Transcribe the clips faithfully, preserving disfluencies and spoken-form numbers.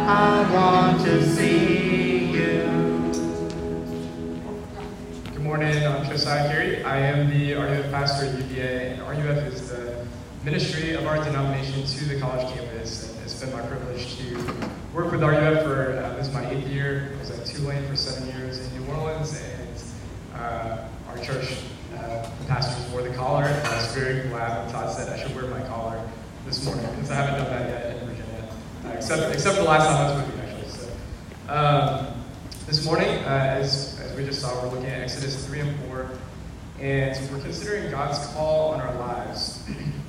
I want to see you. Good morning, I'm Josiah Carey. I am the R U F pastor at U V A, and R U F is the ministry of our denomination to the college campus. And it's been my privilege to work with R U F for, uh, this is my eighth year. I was at Tulane for seven years in New Orleans, and uh, our church uh, pastors wore the collar, and I was very glad when Todd said I should wear my collar this morning, because I haven't done that yet in Virginia, uh, except, except for the last time I was with you, actually. So, um, this morning, uh, as, as we just saw, we're looking at Exodus three and four, and we're considering God's call on our lives.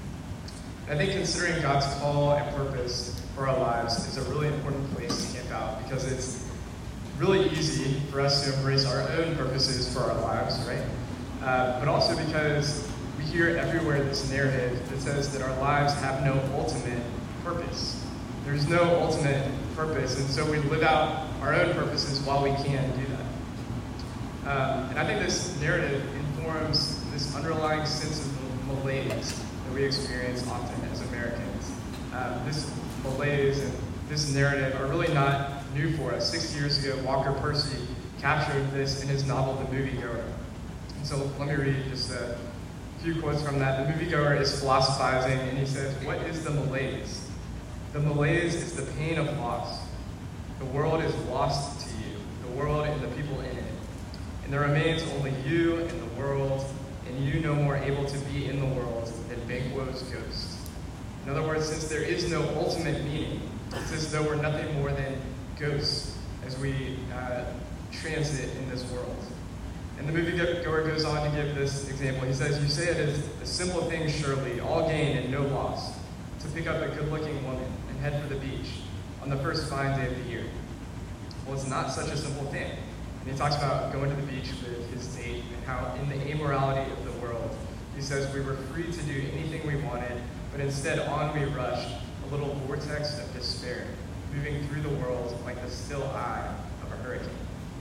I think considering God's call and purpose for our lives is a really important place to camp out, because it's really easy for us to embrace our own purposes for our lives, right? Uh, but also because we hear everywhere this narrative that says that our lives have no ultimate purpose. There's no ultimate purpose, and so we live out our own purposes while we can do that. Um, and I think this narrative informs this underlying sense of malaise that we experience often as Americans. Uh, this malaise and this narrative are really not new for us. Six years ago, Walker Percy captured this in his novel, The Moviegoer. And so let me read just a few quotes from that. The moviegoer is philosophizing, and he says, "What is the malaise? The malaise is the pain of loss. The world is lost to you, the world and the people in it. And there remains only you and the world, and you no more able to be in the world than Banquo's ghost." In other words, since there is no ultimate meaning, it's as though we're nothing more than ghosts as we uh, transit in this world. And the moviegoer goes on to give this example. He says, "You say it is a simple thing, surely, all gain and no loss, to pick up a good-looking woman and head for the beach on the first fine day of the year. Well, it's not such a simple thing." And he talks about going to the beach with his date and how in the amorality of the world, he says we were free to do anything we wanted, but instead on we rushed, a little vortex of despair, moving through the world like the still eye of a hurricane.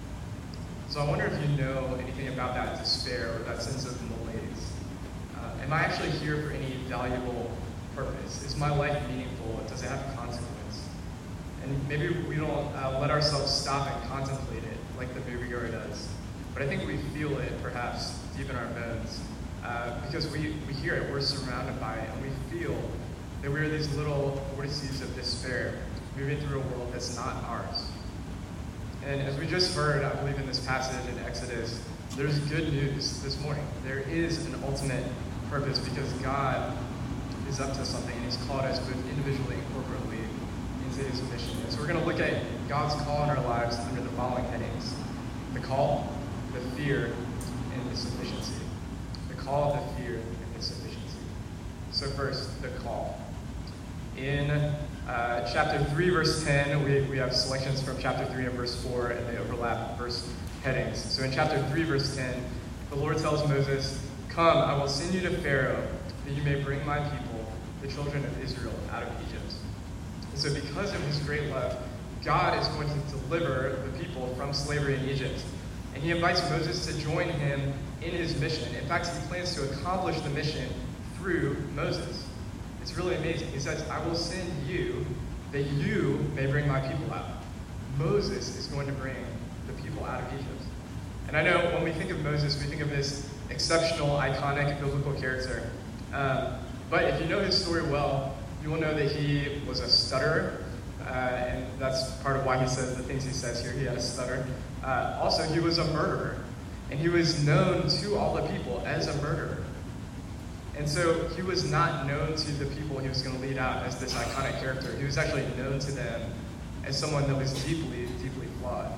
So I wonder if you know anything about that despair or that sense of malaise. Uh, am I actually here for any valuable purpose? Is my life meaningful? Does it have consequence? And maybe we don't uh, let ourselves stop and contemplate it like the moviegoer does. But I think we feel it, perhaps, deep in our bones. Uh, because we, we hear it, we're surrounded by it, and we feel that we're these little vortices of despair moving through a world that's not ours. And as we just heard, I believe in this passage in Exodus, there's good news this morning. There is an ultimate purpose because God is up to something, and he's called us both individually and corporately into his mission. And so we're going to look at God's call in our lives under the following headings: the call, the fear, and the sufficiency. The call, the fear, and the sufficiency. So first, the call. In uh, chapter three, verse ten, we, we have selections from chapter three and verse four, and they overlap verse headings. So in chapter three, verse ten, the Lord tells Moses, "Come, I will send you to Pharaoh, that you may bring my people, the children of Israel, out of Egypt." And so because of his great love, God is going to deliver the people from slavery in Egypt. And he invites Moses to join him in his mission. In fact, he plans to accomplish the mission through Moses. It's really amazing. He says, "I will send you that you may bring my people out." Moses is going to bring the people out of Egypt. And I know when we think of Moses, we think of this exceptional, iconic biblical character. Um, but if you know his story well, you will know that he was a stutterer, uh, and that's part of why he says the things he says here. He had a stutter. Uh, also, he was a murderer, and he was known to all the people as a murderer. And so he was not known to the people he was going to lead out as this iconic character. He was actually known to them as someone that was deeply, deeply flawed.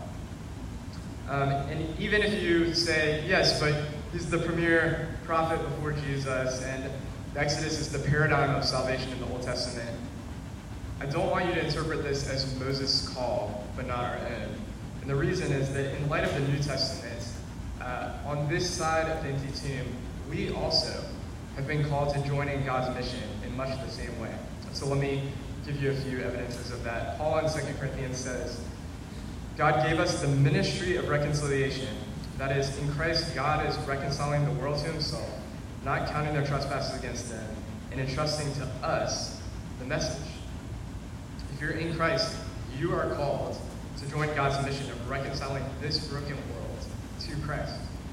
Um, and even if you say, yes, but he's the premier prophet before Jesus, and Exodus is the paradigm of salvation in the Old Testament, I don't want you to interpret this as Moses' call, but not our own. And the reason is that in light of the New Testament, uh, on this side of the empty tomb, we also have been called to join in God's mission in much the same way. So let me give you a few evidences of that. Paul in Second Corinthians says, "God gave us the ministry of reconciliation. That is, in Christ, God is reconciling the world to himself, not counting their trespasses against them, and entrusting to us the message." If you're in Christ, You are called to join God's mission of reconciling this broken world to Christ.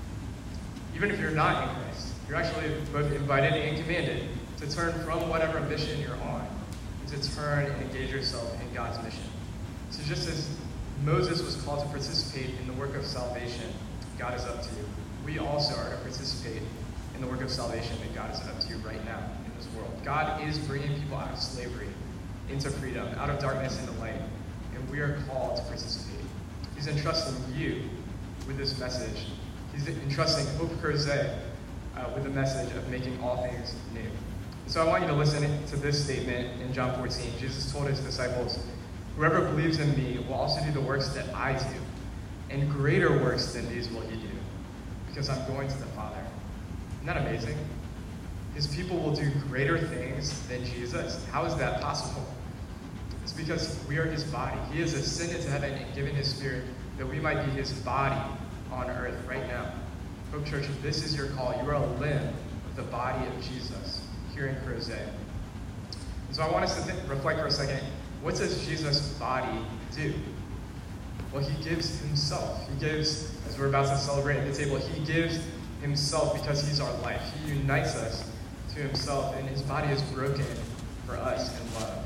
Even if you're not in Christ, you're actually both invited and commanded to turn from whatever mission you're on and to turn and engage yourself in God's mission. So just as Moses was called to participate in the work of salvation God is up to, we also are to participate in the work of salvation that God is up to right now in this world. God is bringing people out of slavery into freedom, out of darkness into light, and we are called to participate. He's entrusting you with this message. He's entrusting Hope Crozet uh, with the message of making all things new. And so I want you to listen to this statement in John fourteen. Jesus told his disciples, "Whoever believes in me will also do the works that I do, and greater works than these will he do, because I'm going to the Father." Isn't that amazing? His people will do greater things than Jesus. How is that possible? It's because we are his body. He has ascended to heaven and given his spirit that we might be his body on earth right now. Hope Church, this is your call. You are a limb of the body of Jesus here in Crozet. So I want us to think, reflect for a second. What does Jesus' body do? Well, he gives himself. He gives, as we're about to celebrate at the table, he gives himself because he's our life. He unites us to himself, and his body is broken for us in love.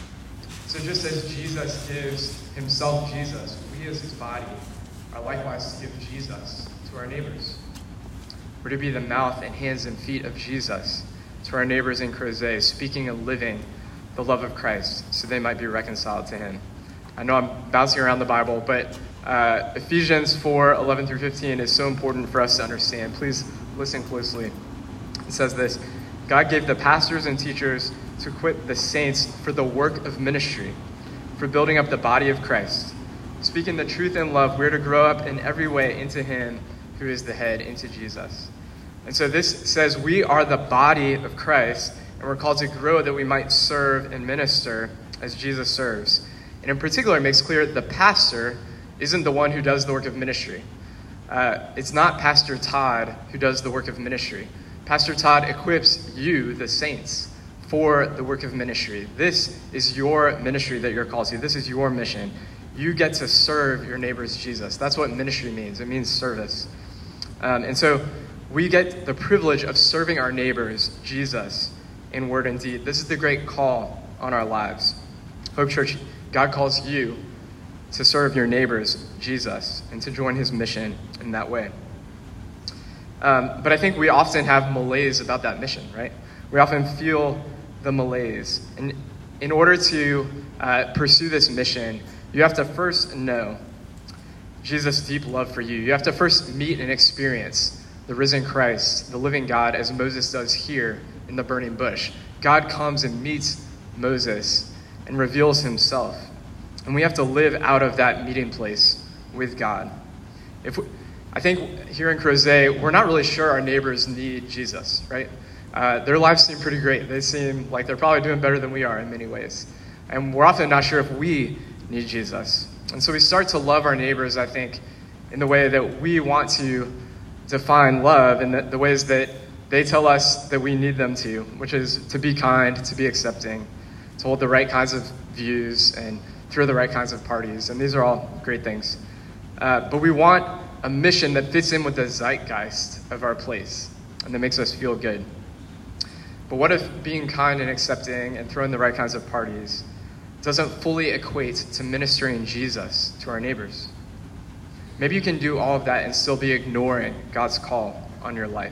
So just as Jesus gives himself Jesus, we as his body are likewise to give Jesus to our neighbors. We're to be the mouth and hands and feet of Jesus to our neighbors in Crozet, speaking and living the love of Christ so they might be reconciled to him. I know I'm bouncing around the Bible, but uh, Ephesians four, eleven through fifteen is so important for us to understand. Please listen closely. It says this: God gave the pastors and teachers to equip the saints for the work of ministry, for building up the body of Christ. Speaking the truth in love, we're to grow up in every way into him who is the head, into Jesus. And so this says we are the body of Christ, and we're called to grow that we might serve and minister as Jesus serves. And in particular, it makes clear the pastor isn't the one who does the work of ministry. Uh, it's not Pastor Todd who does the work of ministry. Pastor Todd equips you, the saints, for the work of ministry. This is your ministry that you're called to. This is your mission. You get to serve your neighbors Jesus. That's what ministry means. It means service. Um, and so we get the privilege of serving our neighbors Jesus in word and deed. This is the great call on our lives. Hope Church, God calls you to serve your neighbors Jesus and to join his mission in that way. Um, but I think we often have malaise about that mission, right? We often feel the malaise. And in order to uh, pursue this mission, you have to first know Jesus' deep love for you. You have to first meet and experience the risen Christ, the living God, as Moses does here in the burning bush. God comes and meets Moses and reveals himself. And we have to live out of that meeting place with God. If we, I think here in Crozet, we're not really sure our neighbors need Jesus, right? Uh, their lives seem pretty great. They seem like they're probably doing better than we are in many ways. And we're often not sure if we need Jesus. And so we start to love our neighbors, I think, in the way that we want to define love, and the, the ways that they tell us that we need them to, which is to be kind, to be accepting, to hold the right kinds of views, and throw the right kinds of parties. And these are all great things. Uh, but we want a mission that fits in with the zeitgeist of our place and that makes us feel good. But what if being kind and accepting and throwing the right kinds of parties doesn't fully equate to ministering Jesus to our neighbors? Maybe you can do all of that and still be ignoring God's call on your life.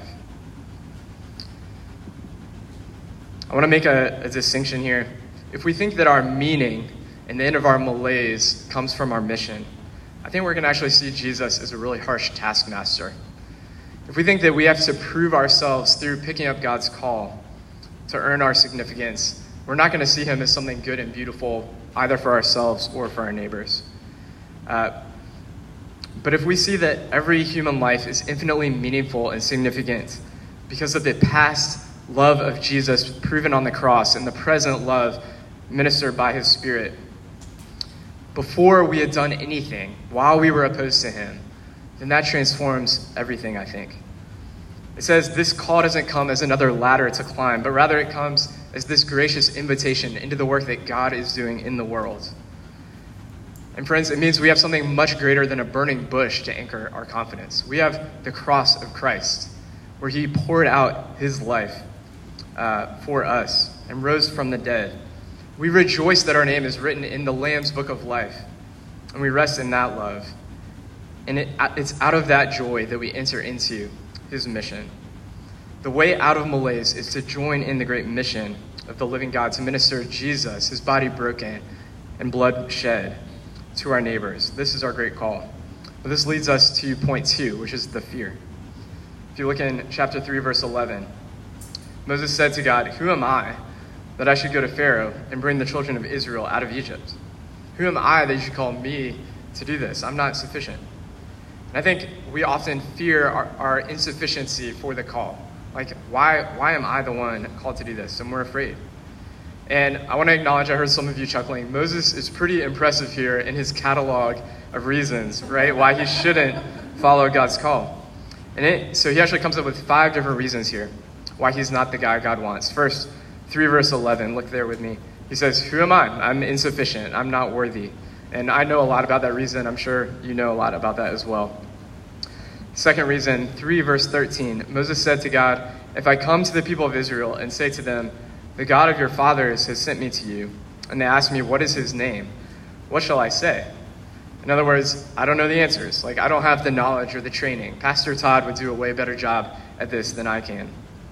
I want to make a, a distinction here. If we think that our meaning and the end of our malaise comes from our mission, I think we're going to actually see Jesus as a really harsh taskmaster. If we think that we have to prove ourselves through picking up God's call to earn our significance, we're not going to see him as something good and beautiful either for ourselves or for our neighbors. Uh, but if we see that every human life is infinitely meaningful and significant because of the past love of Jesus proven on the cross and the present love ministered by his Spirit, before we had done anything, while we were opposed to him, then that transforms everything, I think. It says this call doesn't come as another ladder to climb, but rather it comes as this gracious invitation into the work that God is doing in the world. And friends, it means we have something much greater than a burning bush to anchor our confidence. We have the cross of Christ, where he poured out his life uh, for us and rose from the dead. We rejoice that our name is written in the Lamb's book of life, and we rest in that love. And it, it's out of that joy that we enter into his mission. The way out of malaise is to join in the great mission of the living God, to minister Jesus, his body broken and blood shed, to our neighbors. This is our great call. But this leads us to point two, which is the fear. If you look in chapter three, verse eleven, Moses said to God, "Who am I that I should go to Pharaoh and bring the children of Israel out of Egypt? Who am I that you should call me to do this? I'm not sufficient." And I think we often fear our, our insufficiency for the call. Like, why, why am I the one called to do this? And we're afraid. And I want to acknowledge, I heard some of you chuckling, Moses is pretty impressive here in his catalog of reasons, right, why he shouldn't follow God's call. And it, so he actually comes up with five different reasons here why he's not the guy God wants. First, three verse eleven, look there with me. He says, "Who am I? I'm insufficient. I'm not worthy." And I know a lot about that reason. I'm sure you know a lot about that as well. Second reason, three verse thirteen, Moses said to God, "If I come to the people of Israel and say to them, 'The God of your fathers has sent me to you,' and they ask me, 'What is his name?' what shall I say?" In other words, I don't know the answers. Like, I don't have the knowledge or the training. Pastor Todd would do a way better job at this than I can.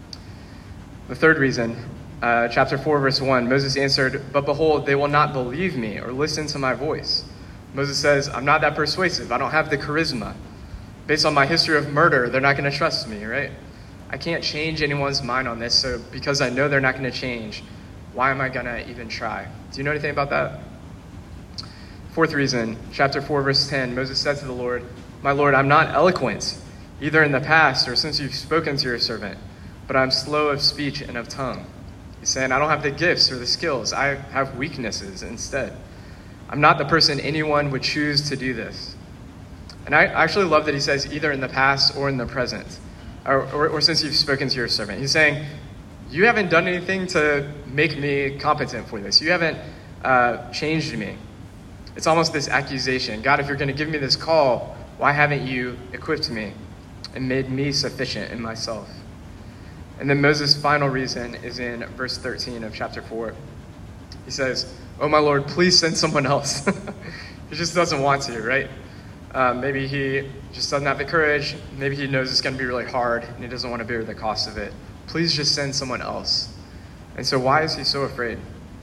The third reason, uh, chapter four, verse one, Moses answered, "But behold, they will not believe me or listen to my voice." Moses says, I'm not that persuasive. I don't have the charisma. Based on my history of murder, they're not going to trust me, right? I can't change anyone's mind on this, so because I know they're not going to change, why am I going to even try? Do you know anything about that? Fourth reason, chapter four, verse ten, Moses said to the Lord, "My Lord, I'm not eloquent, either in the past or since you've spoken to your servant, but I'm slow of speech and of tongue." He's saying, I don't have the gifts or the skills. I have weaknesses instead. I'm not the person anyone would choose to do this. And I actually love that he says either in the past or in the present, or, or, or since you've spoken to your servant. He's saying, you haven't done anything to make me competent for this. You haven't uh, changed me. It's almost this accusation. God, if you're going to give me this call, why haven't you equipped me and made me sufficient in myself? And then Moses' final reason is in verse thirteen of chapter four. He says, "Oh, my Lord, please send someone else." He just doesn't want to, right? Um, maybe he just doesn't have the courage. Maybe he knows it's going to be really hard and he doesn't want to bear the cost of it. Please just send someone else. And so why is he so afraid?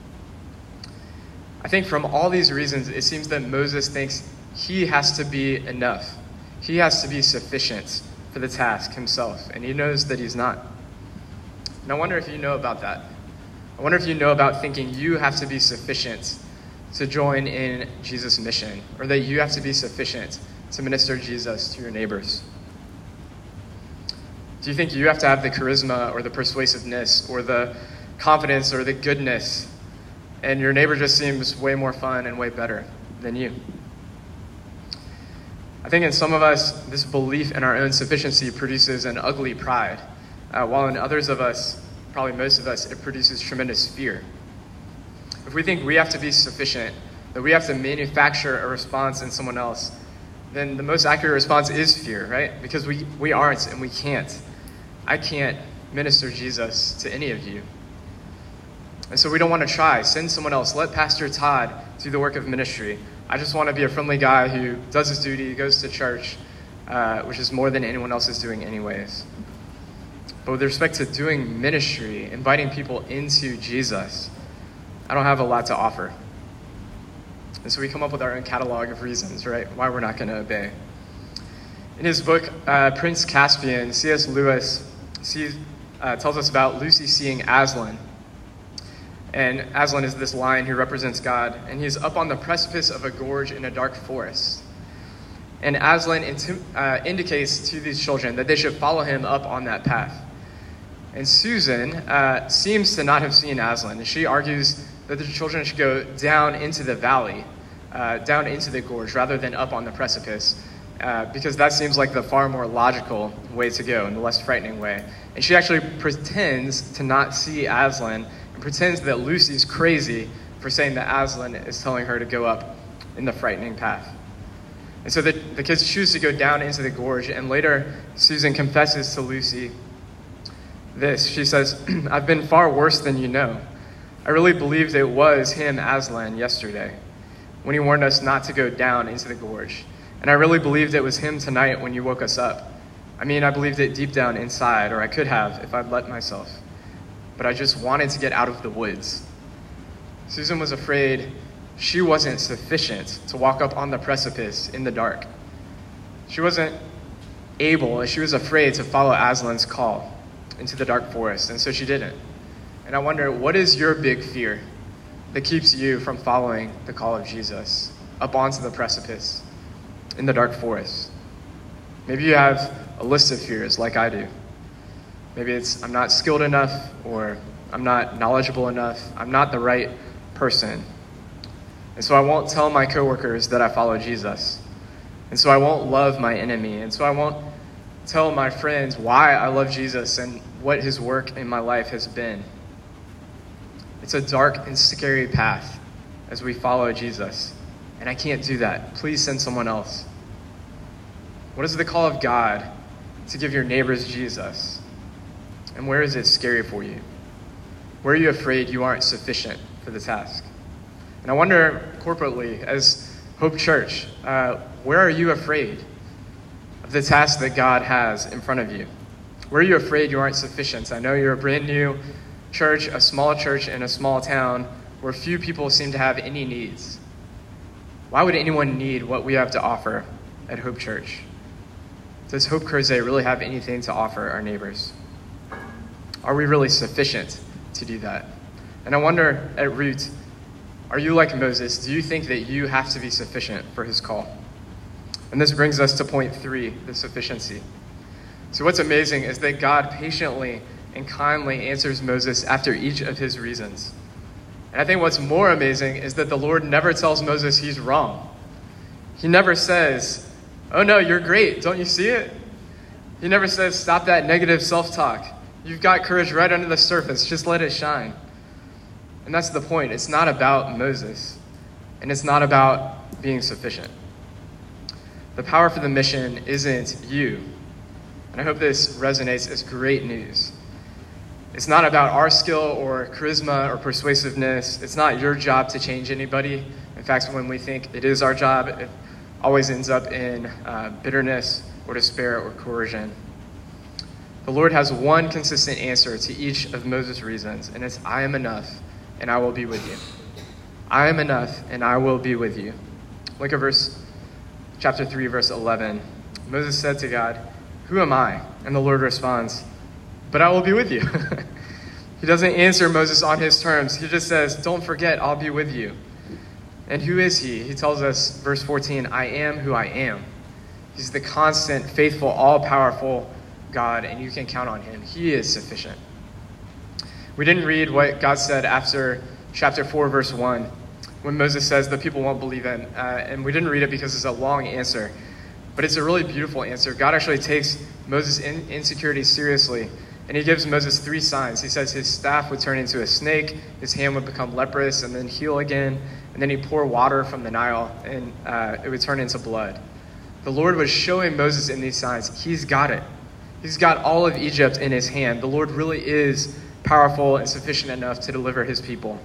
I think from all these reasons, it seems that Moses thinks he has to be enough. He has to be sufficient for the task himself, and he knows that he's not. And I wonder if you know about that. I wonder if you know about thinking you have to be sufficient to join in Jesus' mission, or that you have to be sufficient to minister Jesus to your neighbors. Do you think you have to have the charisma or the persuasiveness or the confidence or the goodness, and your neighbor just seems way more fun and way better than you? I think in some of us, this belief in our own sufficiency produces an ugly pride, uh, while in others of us, probably most of us, it produces tremendous fear. If we think we have to be sufficient, that we have to manufacture a response in someone else, then the most accurate response is fear, right? Because we, we aren't and we can't. I can't minister Jesus to any of you. And so we don't want to try. Send someone else. Let Pastor Todd do the work of ministry. I just want to be a friendly guy who does his duty, goes to church, uh, which is more than anyone else is doing anyways. But with respect to doing ministry, inviting people into Jesus, I don't have a lot to offer. And so we come up with our own catalog of reasons, right, why we're not going to obey. In his book, uh, Prince Caspian, C S Lewis sees, uh, tells us about Lucy seeing Aslan. And Aslan is this lion who represents God, and he's up on the precipice of a gorge in a dark forest. And Aslan inti- uh, indicates to these children that they should follow him up on that path. And Susan uh, seems to not have seen Aslan, and she argues that the children should go down into the valley, uh, down into the gorge, rather than up on the precipice, uh, because that seems like the far more logical way to go and the less frightening way. And she actually pretends to not see Aslan and pretends that Lucy's crazy for saying that Aslan is telling her to go up in the frightening path. And so the, the kids choose to go down into the gorge, and later Susan confesses to Lucy this. She says, I've been far worse than you know. I really believed it was him, Aslan, yesterday, when he warned us not to go down into the gorge. And I really believed it was him tonight when you woke us up. I mean, I believed it deep down inside, or I could have if I'd let myself. But I just wanted to get out of the woods. Susan was afraid she wasn't sufficient to walk up on the precipice in the dark. She wasn't able, she was afraid to follow Aslan's call into the dark forest, and so she didn't. And I wonder, what is your big fear that keeps you from following the call of Jesus up onto the precipice in the dark forest? Maybe you have a list of fears like I do. Maybe it's I'm not skilled enough, or I'm not knowledgeable enough, I'm not the right person. And so I won't tell my coworkers that I follow Jesus. And so I won't love my enemy. And so I won't tell my friends why I love Jesus and what his work in my life has been. It's a dark and scary path as we follow Jesus. And I can't do that. Please send someone else. What is the call of God to give your neighbors Jesus? And where is it scary for you? Where are you afraid you aren't sufficient for the task? And I wonder corporately, as Hope Church, uh, where are you afraid of the task that God has in front of you? Where are you afraid you aren't sufficient? I know you're a brand new church, a small church in a small town where few people seem to have any needs. Why would anyone need what we have to offer at Hope Church? Does Hope Crozet really have anything to offer our neighbors? Are we really sufficient to do that? And I wonder at Root, are you like Moses? Do you think that you have to be sufficient for his call? And this brings us to point three, the sufficiency. So what's amazing is that God patiently and kindly answers Moses after each of his reasons. And I think what's more amazing is that the Lord never tells Moses he's wrong. He never says, oh no, you're great, don't you see it? He never says, stop that negative self-talk. You've got courage right under the surface, just let it shine. And that's the point. It's not about Moses, and it's not about being sufficient. The power for the mission isn't you. And I hope this resonates as great news. It's not about our skill or charisma or persuasiveness. It's not your job to change anybody. In fact, when we think it is our job, it always ends up in uh, bitterness or despair or coercion. The Lord has one consistent answer to each of Moses' reasons, and it's, I am enough, and I will be with you. I am enough, and I will be with you. Look at verse, chapter three, verse eleven. Moses said to God, who am I? And the Lord responds, but I will be with you. He doesn't answer Moses on his terms. He just says, don't forget, I'll be with you. And who is he? He tells us, verse fourteen, I am who I am. He's the constant, faithful, all-powerful God, and you can count on him. He is sufficient. We didn't read what God said after chapter four, verse one, when Moses says the people won't believe him. Uh, and we didn't read it because it's a long answer, but it's a really beautiful answer. God actually takes Moses' in- insecurity seriously, and he gives Moses three signs. He says his staff would turn into a snake, his hand would become leprous and then heal again, and then he'd pour water from the Nile, and uh, it would turn into blood. The Lord was showing Moses in these signs, he's got it. He's got all of Egypt in his hand. The Lord really is powerful and sufficient enough to deliver his people.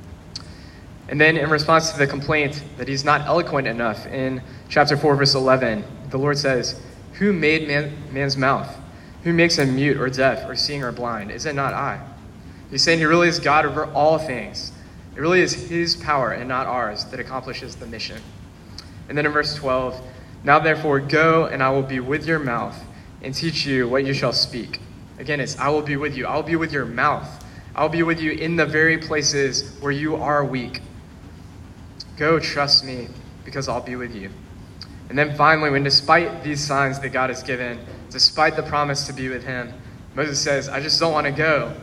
And then in response to the complaint that he's not eloquent enough, in chapter four, verse eleven, the Lord says, who made man, man's mouth? Who makes him mute or deaf or seeing or blind? Is it not I? He's saying he really is God over all things. It really is his power and not ours that accomplishes the mission. And then in verse twelve, now therefore go, and I will be with your mouth and teach you what you shall speak. Again, it's I will be with you. I will be with your mouth. I will be with you in the very places where you are weak. Go, trust me, because I'll be with you. And then finally, when despite these signs that God has given, despite the promise to be with him, Moses says, I just don't want to go.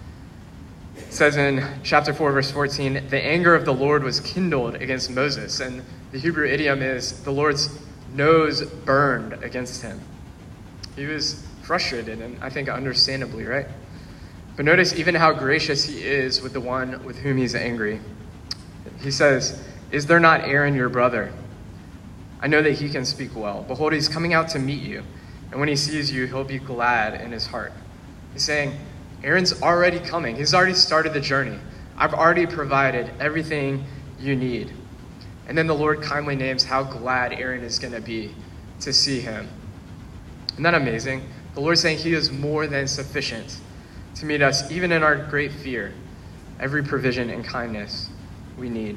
It says in chapter four, verse fourteen, the anger of the Lord was kindled against Moses. And the Hebrew idiom is the Lord's nose burned against him. He was frustrated, and I think understandably, right? But notice even how gracious he is with the one with whom he's angry. He says, Is there not Aaron your brother? I know that he can speak well. Behold, he's coming out to meet you, and when he sees you, he'll be glad in his heart. He's saying, Aaron's already coming. He's already started the journey. I've already provided everything you need. And then the Lord kindly names how glad Aaron is going to be to see him. Isn't that amazing? The Lord's saying he is more than sufficient to meet us, even in our great fear, every provision and kindness we need.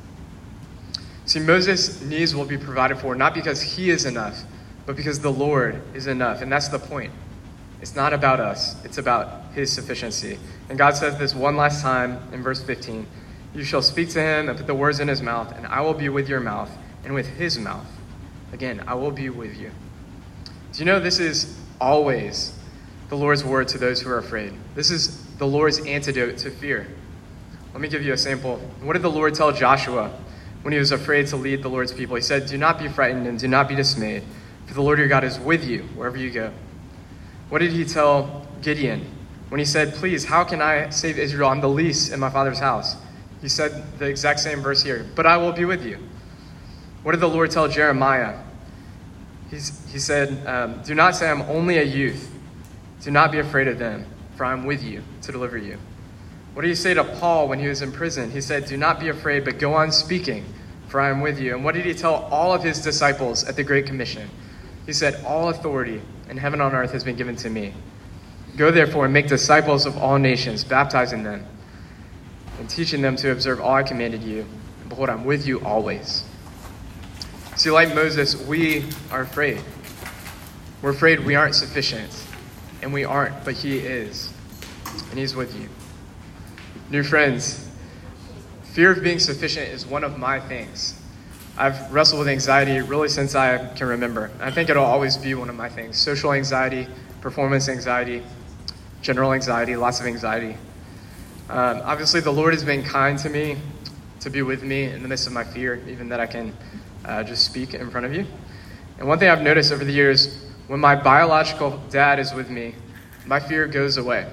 See, Moses' needs will be provided for, not because he is enough, but because the Lord is enough. And that's the point. It's not about us. It's about his sufficiency. And God says this one last time in verse fifteen. You shall speak to him and put the words in his mouth, and I will be with your mouth and with his mouth. Again, I will be with you. Do you know this is always the Lord's word to those who are afraid? This is the Lord's antidote to fear. Let me give you a sample. What did the Lord tell Joshua when he was afraid to lead the Lord's people? He said, do not be frightened and do not be dismayed, for the Lord your God is with you wherever you go. What did he tell Gideon when he said, please, how can I save Israel? I'm the least in my father's house. He said the exact same verse here, but I will be with you. What did the Lord tell Jeremiah? He's, he said, um, do not say I'm only a youth. Do not be afraid of them, for I'm with you to deliver you. What did he say to Paul when he was in prison? He said, do not be afraid, but go on speaking, for I am with you. And what did he tell all of his disciples at the Great Commission? He said, all authority in heaven and on earth has been given to me. Go therefore and make disciples of all nations, baptizing them and teaching them to observe all I commanded you. And behold, I'm with you always. See, like Moses, we are afraid. We're afraid we aren't sufficient, and we aren't, but he is, and he's with you. New friends, fear of being sufficient is one of my things. I've wrestled with anxiety really since I can remember. I think it'll always be one of my things. Social anxiety, performance anxiety, general anxiety, lots of anxiety. Um, obviously, the Lord has been kind to me, to be with me in the midst of my fear, even that I can uh, just speak in front of you. And one thing I've noticed over the years, when my biological dad is with me, my fear goes away.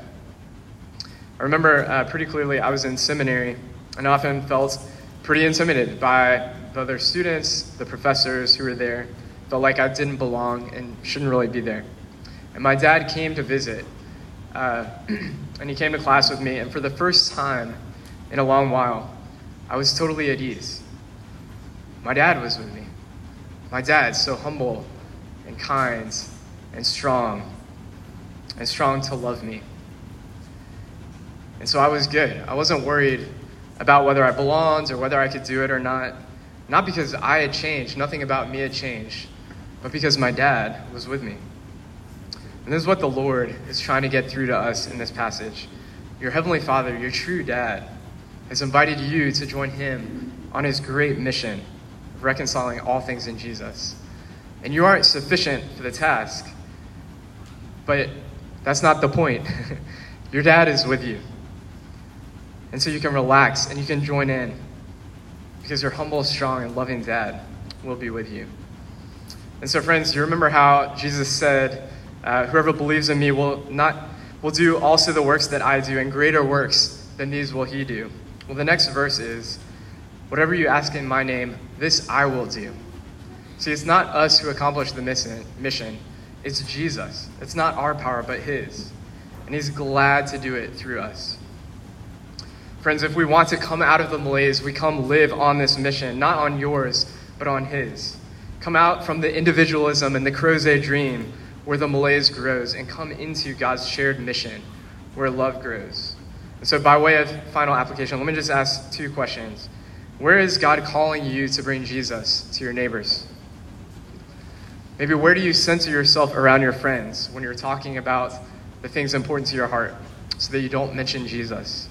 I remember uh, pretty clearly I was in seminary and often felt pretty intimidated by the other students, the professors who were there. Felt like I didn't belong and shouldn't really be there. And my dad came to visit, uh, and he came to class with me, and for the first time in a long while, I was totally at ease. My dad was with me. My dad, so humble and kind and strong, and strong to love me. And so I was good. I wasn't worried about whether I belonged or whether I could do it or not. Not because I had changed, nothing about me had changed, but because my dad was with me. And this is what the Lord is trying to get through to us in this passage. Your Heavenly Father, your true dad, has invited you to join him on his great mission of reconciling all things in Jesus. And you aren't sufficient for the task, but that's not the point. Your dad is with you. And so you can relax and you can join in because your humble, strong, and loving dad will be with you. And so, friends, you remember how Jesus said, uh, whoever believes in me will not will do also the works that I do, and greater works than these will he do. Well, the next verse is, whatever you ask in my name, this I will do. See, it's not us who accomplish the mission. It's Jesus. It's not our power, but his. And he's glad to do it through us. Friends, if we want to come out of the malaise, we come live on this mission, not on yours, but on his. Come out from the individualism and the crozet dream where the malaise grows, and come into God's shared mission where love grows. And so by way of final application, let me just ask two questions. Where is God calling you to bring Jesus to your neighbors? Maybe where do you center yourself around your friends when you're talking about the things important to your heart so that you don't mention Jesus?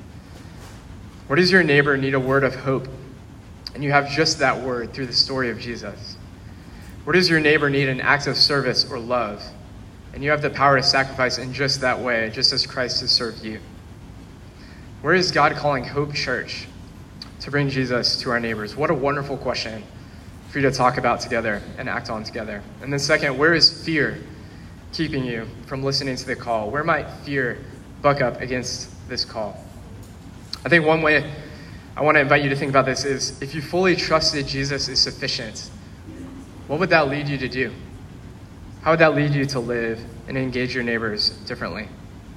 Where does your neighbor need a word of hope, and you have just that word through the story of Jesus? Where does your neighbor need an act of service or love, and you have the power to sacrifice in just that way, just as Christ has served you? Where is God calling Hope Church to bring Jesus to our neighbors? What a wonderful question for you to talk about together and act on together. And then second, where is fear keeping you from listening to the call? Where might fear buck up against this call? I think one way I want to invite you to think about this is, if you fully trusted Jesus is sufficient, what would that lead you to do? How would that lead you to live and engage your neighbors differently?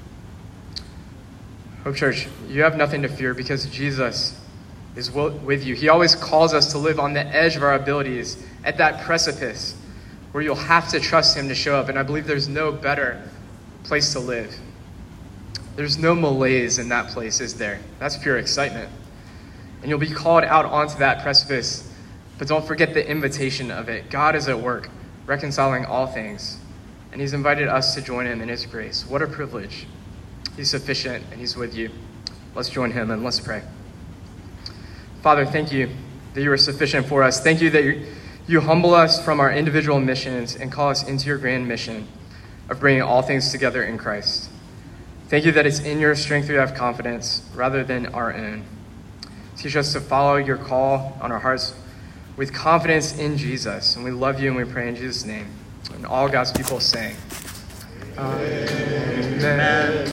Hope Church, you have nothing to fear because Jesus is with you. He always calls us to live on the edge of our abilities, at that precipice where you'll have to trust him to show up. And I believe there's no better place to live. There's no malaise in that place, is there? That's pure excitement. And you'll be called out onto that precipice, but don't forget the invitation of it. God is at work, reconciling all things, and he's invited us to join him in his grace. What a privilege. He's sufficient, and he's with you. Let's join him, and let's pray. Father, thank you that you are sufficient for us. Thank you that you, you humble us from our individual missions and call us into your grand mission of bringing all things together in Christ. Thank you that it's in your strength we have confidence rather than our own. Teach us to follow your call on our hearts with confidence in Jesus. And we love you and we pray in Jesus' name. And all God's people saying, Amen. Amen.